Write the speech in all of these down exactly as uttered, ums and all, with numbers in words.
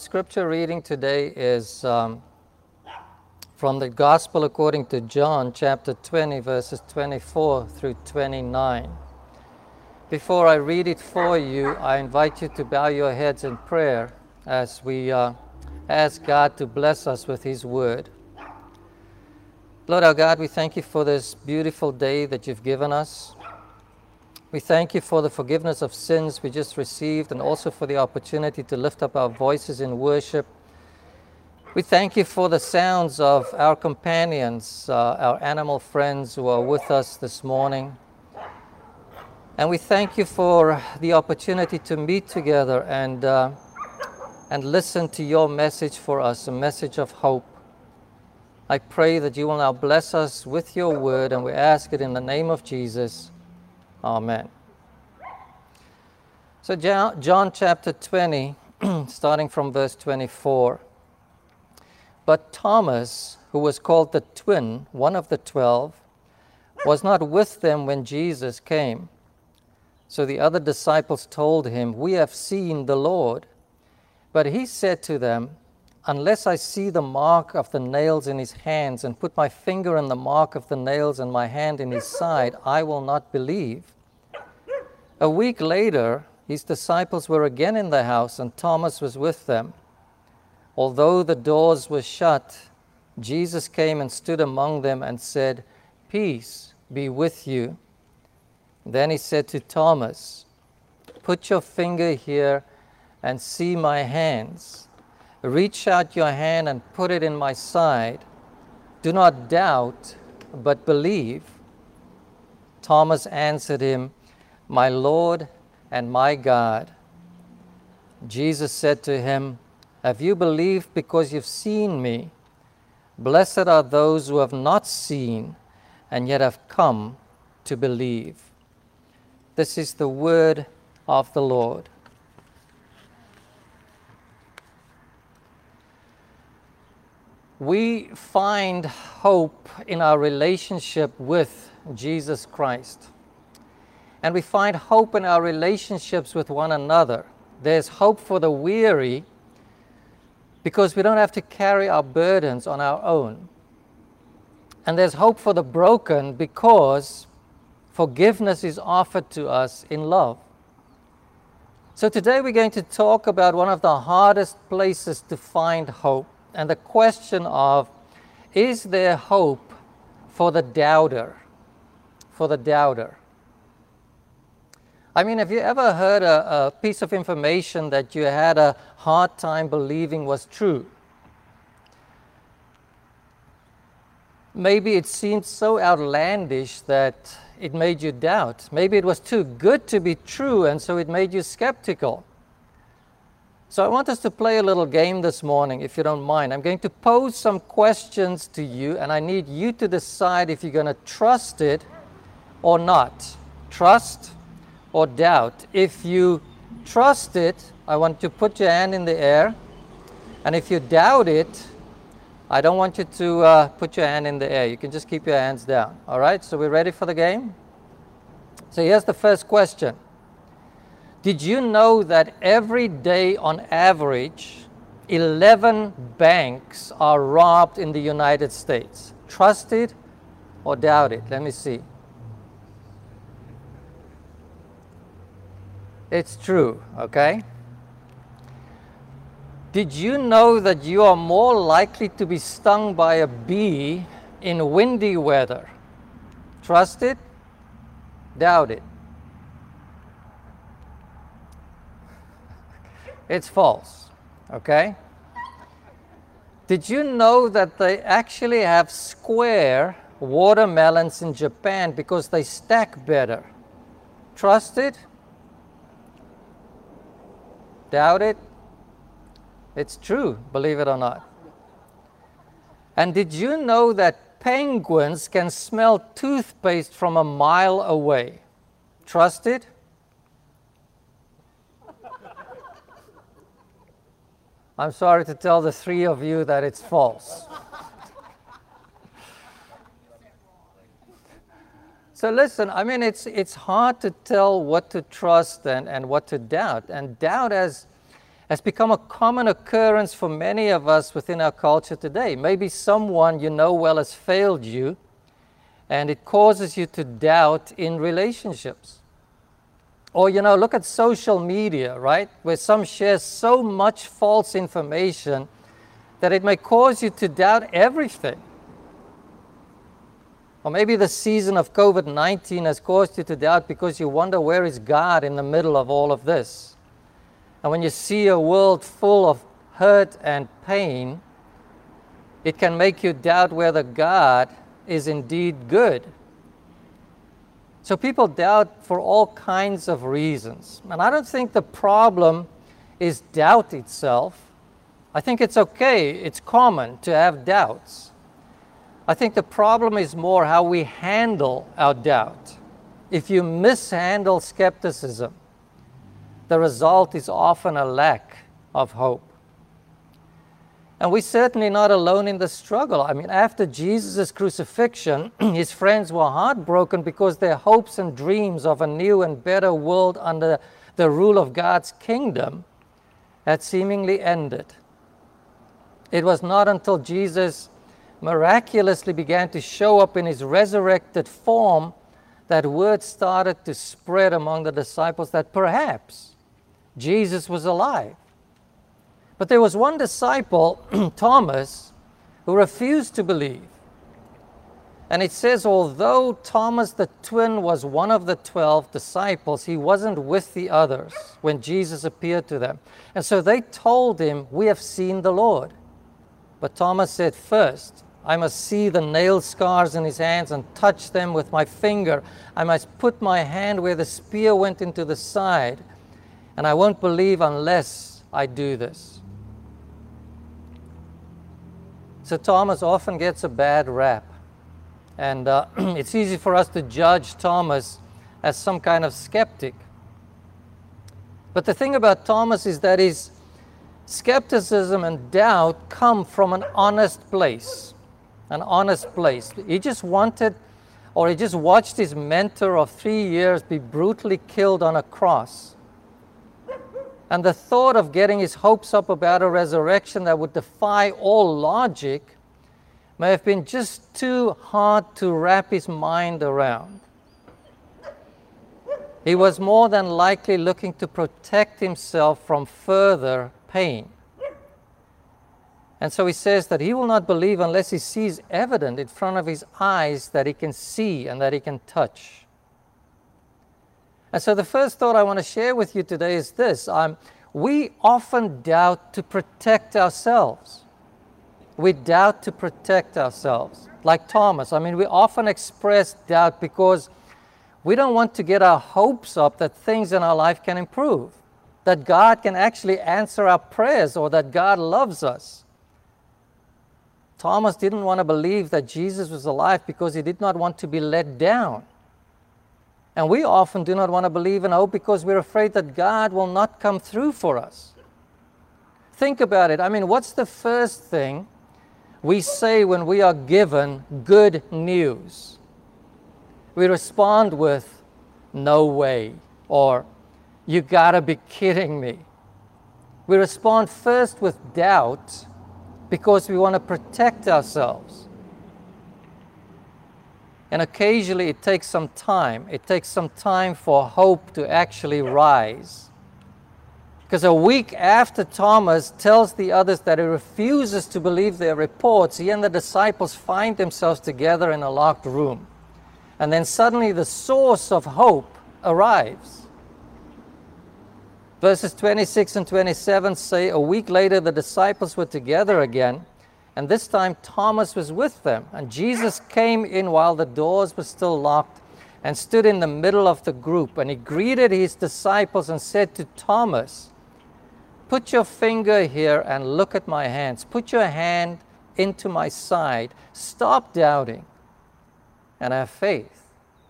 scripture reading today is um, from the Gospel according to John, chapter twenty, verses twenty-four through twenty-nine. Before I read it for you, I invite you to bow your heads in prayer as we uh, ask God to bless us with His Word. Lord our God, we thank you for this beautiful day that you've given us. We thank you for the forgiveness of sins we just received, and also for the opportunity to lift up our voices in worship. We thank you for the sounds of our companions, uh, our animal friends who are with us this morning. And we thank you for the opportunity to meet together and, uh, and listen to your message for us, a message of hope. I pray that you will now bless us with your word, and we ask it in the name of Jesus. Amen. So John, John chapter twenty, starting from verse twenty-four. But Thomas, who was called the twin, one of the twelve, was not with them when Jesus came. So the other disciples told him, "We have seen the Lord." But he said to them, "Unless I see the mark of the nails in his hands, and put my finger in the mark of the nails and my hand in his side, I will not believe." A week later, his disciples were again in the house, and Thomas was with them. Although the doors were shut, Jesus came and stood among them and said, "Peace be with you." Then he said to Thomas, "Put your finger here and see my hands. Reach out your hand and put it in my side. Do not doubt, but believe." Thomas answered him, "My Lord and my God." Jesus said to him, "Have you believed because you've seen me? Blessed are those who have not seen and yet have come to believe." This is the word of the Lord. We find hope in our relationship with Jesus Christ. And we find hope in our relationships with one another. There's hope for the weary because we don't have to carry our burdens on our own. And there's hope for the broken because forgiveness is offered to us in love. So today we're going to talk about one of the hardest places to find hope, and the question of, is there hope for the doubter? For the doubter. I mean, have you ever heard a, a piece of information that you had a hard time believing was true? Maybe it seemed so outlandish that it made you doubt. Maybe it was too good to be true, and so it made you skeptical. So I want us to play a little game this morning, if you don't mind. I'm going to pose some questions to you, and I need you to decide if you're going to trust it or not. Trust or doubt. If you trust it, I want you to put your hand in the air. And if you doubt it, I don't want you to uh, put your hand in the air. You can just keep your hands down. All right, so we're ready for the game? So here's the first question. Did you know that every day on average, eleven banks are robbed in the United States? Trust it or doubt it? Let me see. It's true, okay? Did you know that you are more likely to be stung by a bee in windy weather? Trust it? Doubt it? It's false, okay? Did you know that they actually have square watermelons in Japan because they stack better? Trust it? Doubt it? It's true, believe it or not. And did you know that penguins can smell toothpaste from a mile away? Trust it? I'm sorry to tell the three of you that it's false. So listen, I mean, it's, it's hard to tell what to trust and, and what to doubt. And doubt has, has become a common occurrence for many of us within our culture today. Maybe someone you know well has failed you, and it causes you to doubt in relationships. Or, you know, look at social media, right? Where some share so much false information that it may cause you to doubt everything. Or maybe the season of COVID nineteen has caused you to doubt because you wonder, where is God in the middle of all of this? And when you see a world full of hurt and pain, it can make you doubt whether God is indeed good. So people doubt for all kinds of reasons. And I don't think the problem is doubt itself. I think it's okay, it's common to have doubts. I think the problem is more how we handle our doubt. If you mishandle skepticism, the result is often a lack of hope. And we're certainly not alone in the struggle. I mean, after Jesus' crucifixion, his friends were heartbroken because their hopes and dreams of a new and better world under the rule of God's kingdom had seemingly ended. It was not until Jesus miraculously began to show up in his resurrected form that word started to spread among the disciples that perhaps Jesus was alive. But there was one disciple, Thomas, who refused to believe. And it says, although Thomas the twin was one of the twelve disciples, he wasn't with the others when Jesus appeared to them. And so they told him, "We have seen the Lord." But Thomas said, "First, I must see the nail scars in his hands and touch them with my finger. I must put my hand where the spear went into the side. And I won't believe unless I do this." So Thomas often gets a bad rap. And uh, it's easy for us to judge Thomas as some kind of skeptic. But the thing about Thomas is that his skepticism and doubt come from an honest place. An honest place. He just wanted, or he just watched his mentor of three years be brutally killed on a cross. And the thought of getting his hopes up about a resurrection that would defy all logic may have been just too hard to wrap his mind around. He was more than likely looking to protect himself from further pain. And so he says that he will not believe unless he sees evident in front of his eyes that he can see and that he can touch. And so the first thought I want to share with you today is this. Um, we often doubt to protect ourselves. We doubt to protect ourselves. Like Thomas, I mean, we often express doubt because we don't want to get our hopes up that things in our life can improve, that God can actually answer our prayers, or that God loves us. Thomas didn't want to believe that Jesus was alive because he did not want to be let down. And we often do not want to believe and hope because we're afraid that God will not come through for us. Think about it. I mean, what's the first thing we say when we are given good news? We respond with, "No way," or "You gotta be kidding me." We respond first with doubt because we want to protect ourselves. And occasionally it takes some time. It takes some time for hope to actually rise. Because a week after Thomas tells the others that he refuses to believe their reports, he and the disciples find themselves together in a locked room. And then suddenly the source of hope arrives. Verses twenty-six and twenty-seven say, a week later the disciples were together again, and this time Thomas was with them. And Jesus came in while the doors were still locked and stood in the middle of the group. And he greeted his disciples and said to Thomas, "Put your finger here and look at my hands. Put your hand into my side. Stop doubting and have faith."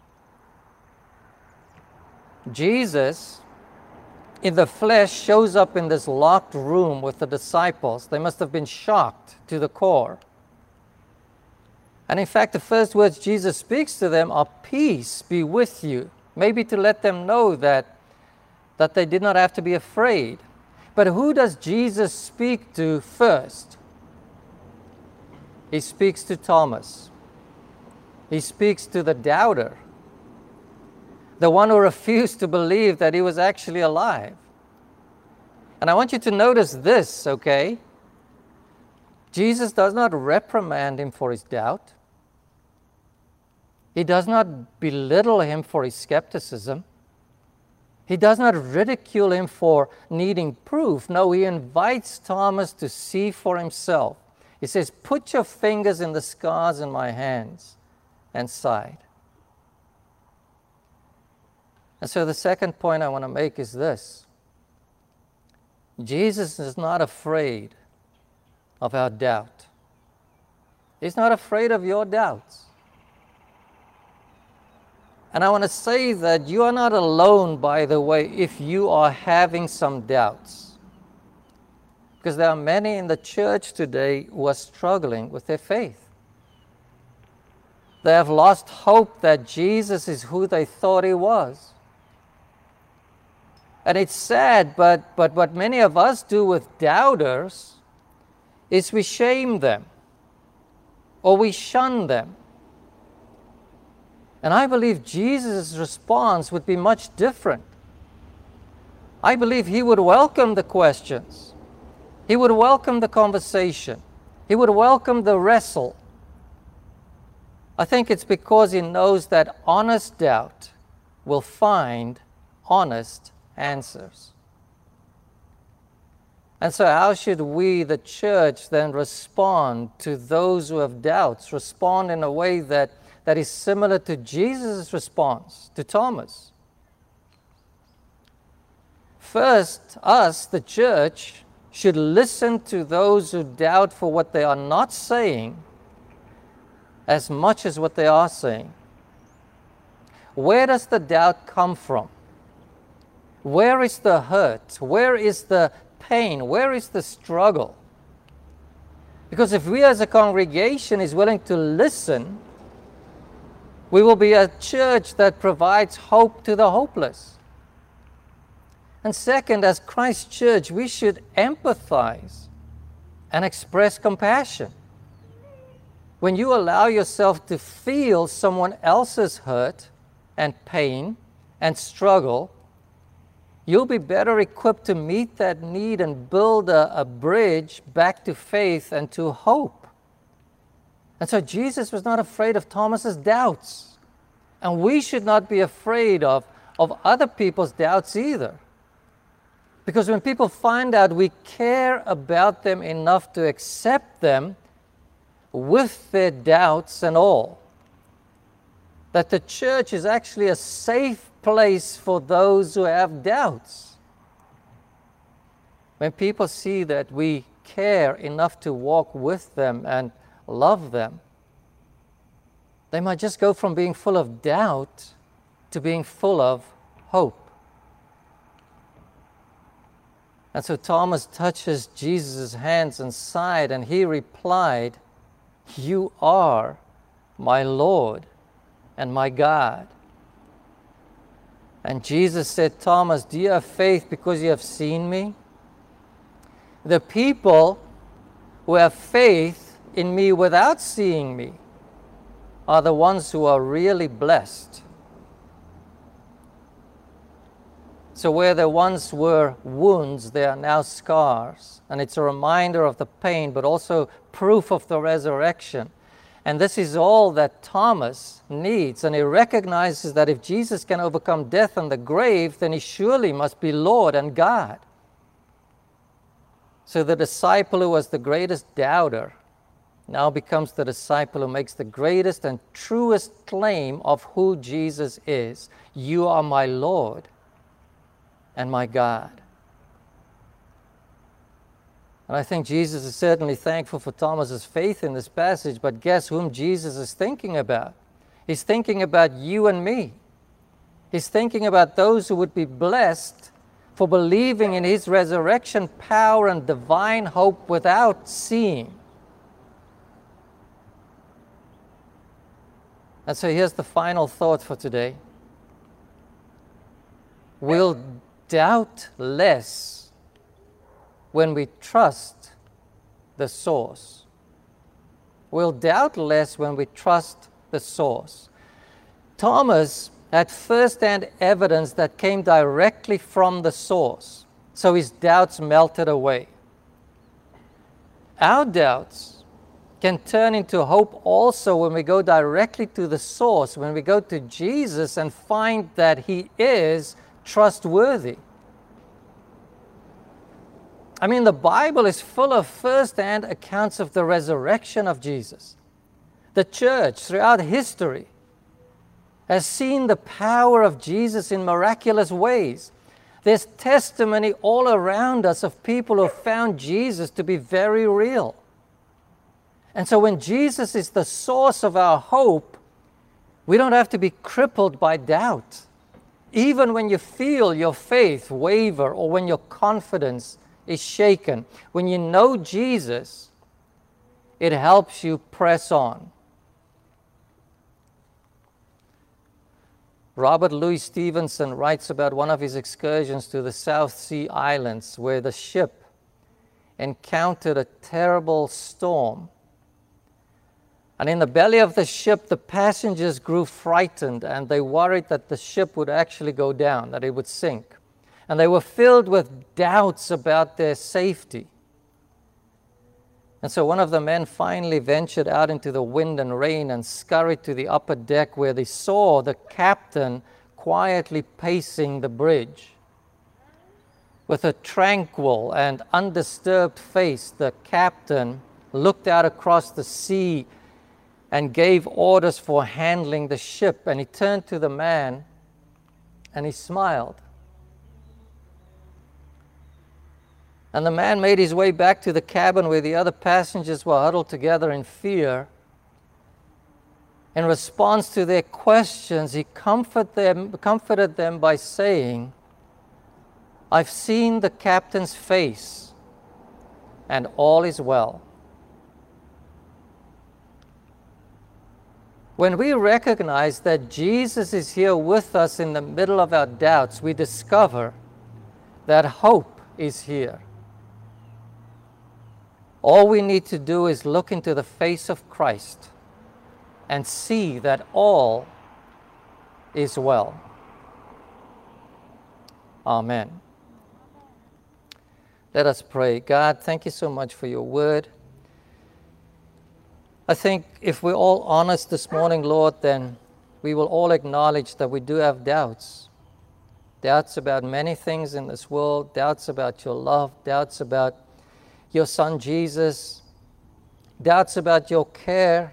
Jesus, in the flesh, shows up in this locked room with the disciples. They must have been shocked to the core. And in fact, the first words Jesus speaks to them are, "Peace be with you," maybe to let them know that, that they did not have to be afraid. But who does Jesus speak to first? He speaks to Thomas. He speaks to the doubter, the one who refused to believe that he was actually alive. And I want you to notice this, okay? Jesus does not reprimand him for his doubt. He does not belittle him for his skepticism. He does not ridicule him for needing proof. No, he invites Thomas to see for himself. He says, put your fingers in the scars in my hands and side. And so the second point I want to make is this. Jesus is not afraid of our doubt. He's not afraid of your doubts. And I want to say that you are not alone, by the way, if you are having some doubts. Because there are many in the church today who are struggling with their faith. They have lost hope that Jesus is who they thought he was. And it's sad, but, but what many of us do with doubters is we shame them or we shun them. And I believe Jesus' response would be much different. I believe he would welcome the questions. He would welcome the conversation. He would welcome the wrestle. I think it's because he knows that honest doubt will find honest answers. And so how should we, the church, then respond to those who have doubts? Respond in a way that, that is similar to Jesus' response to Thomas. First, us, the church, should listen to those who doubt for what they are not saying as much as what they are saying. Where does the doubt come from? Where is the hurt? Where is the pain? Where is the struggle? Because if we as a congregation is willing to listen, we will be a church that provides hope to the hopeless. And second, as Christ's church, we should empathize and express compassion. When you allow yourself to feel someone else's hurt and pain and struggle, you'll be better equipped to meet that need and build a, a bridge back to faith and to hope. And so Jesus was not afraid of Thomas's doubts. And we should not be afraid of, of other people's doubts either. Because when people find out we care about them enough to accept them with their doubts and all, that the church is actually a safe place for those who have doubts. When people see that we care enough to walk with them and love them, they might just go from being full of doubt to being full of hope. And so Thomas touches Jesus' hands and side, and he replied, "You are my Lord and my God." And Jesus said, "Thomas, do you have faith because you have seen me?" The people who have faith in me without seeing me are the ones who are really blessed. So where there once were wounds, there are now scars. And it's a reminder of the pain, but also proof of the resurrection. And this is all that Thomas needs. And he recognizes that if Jesus can overcome death and the grave, then he surely must be Lord and God. So the disciple who was the greatest doubter now becomes the disciple who makes the greatest and truest claim of who Jesus is. You are my Lord and my God. And I think Jesus is certainly thankful for Thomas's faith in this passage, but guess whom Jesus is thinking about? He's thinking about you and me. He's thinking about those who would be blessed for believing in his resurrection power and divine hope without seeing. And so here's the final thought for today. We'll doubt less when we trust the source. We'll doubt less when we trust the source. Thomas had first-hand evidence that came directly from the source, so his doubts melted away. Our doubts can turn into hope also when we go directly to the source, when we go to Jesus and find that he is trustworthy. I mean, the Bible is full of first-hand accounts of the resurrection of Jesus. The church throughout history has seen the power of Jesus in miraculous ways. There's testimony all around us of people who found Jesus to be very real. And so when Jesus is the source of our hope, we don't have to be crippled by doubt. Even when you feel your faith waver or when your confidence is shaken, when you know Jesus, it helps you press on. Robert Louis Stevenson writes about one of his excursions to the South Sea Islands where the ship encountered a terrible storm. And in the belly of the ship, the passengers grew frightened and they worried that the ship would actually go down, that it would sink. And they were filled with doubts about their safety. And so one of the men finally ventured out into the wind and rain and scurried to the upper deck where they saw the captain quietly pacing the bridge. With a tranquil and undisturbed face, the captain looked out across the sea and gave orders for handling the ship. And he turned to the man and he smiled. And the man made his way back to the cabin where the other passengers were huddled together in fear. In response to their questions, he comfort them, comforted them by saying, "I've seen the captain's face, and all is well." When we recognize that Jesus is here with us in the middle of our doubts, we discover that hope is here. All we need to do is look into the face of Christ and see that all is well. Amen. Let us pray. God, thank you so much for your word. I think if we're all honest this morning, Lord, then we will all acknowledge that we do have doubts. Doubts about many things in this world, doubts about your love, doubts about your Son Jesus, doubts about your care.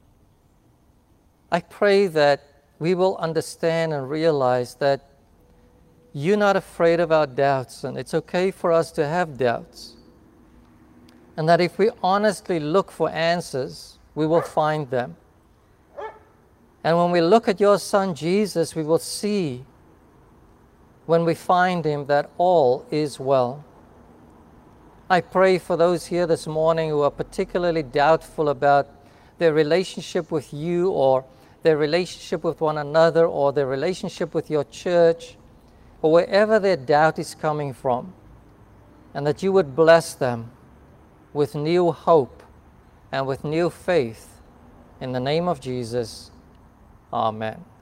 I pray that we will understand and realize that you're not afraid of our doubts, and it's okay for us to have doubts. And that if we honestly look for answers, we will find them. And when we look at your Son Jesus, we will see, when we find him, that all is well. I pray for those here this morning who are particularly doubtful about their relationship with you or their relationship with one another or their relationship with your church or wherever their doubt is coming from, and that you would bless them with new hope and with new faith. In the name of Jesus, amen.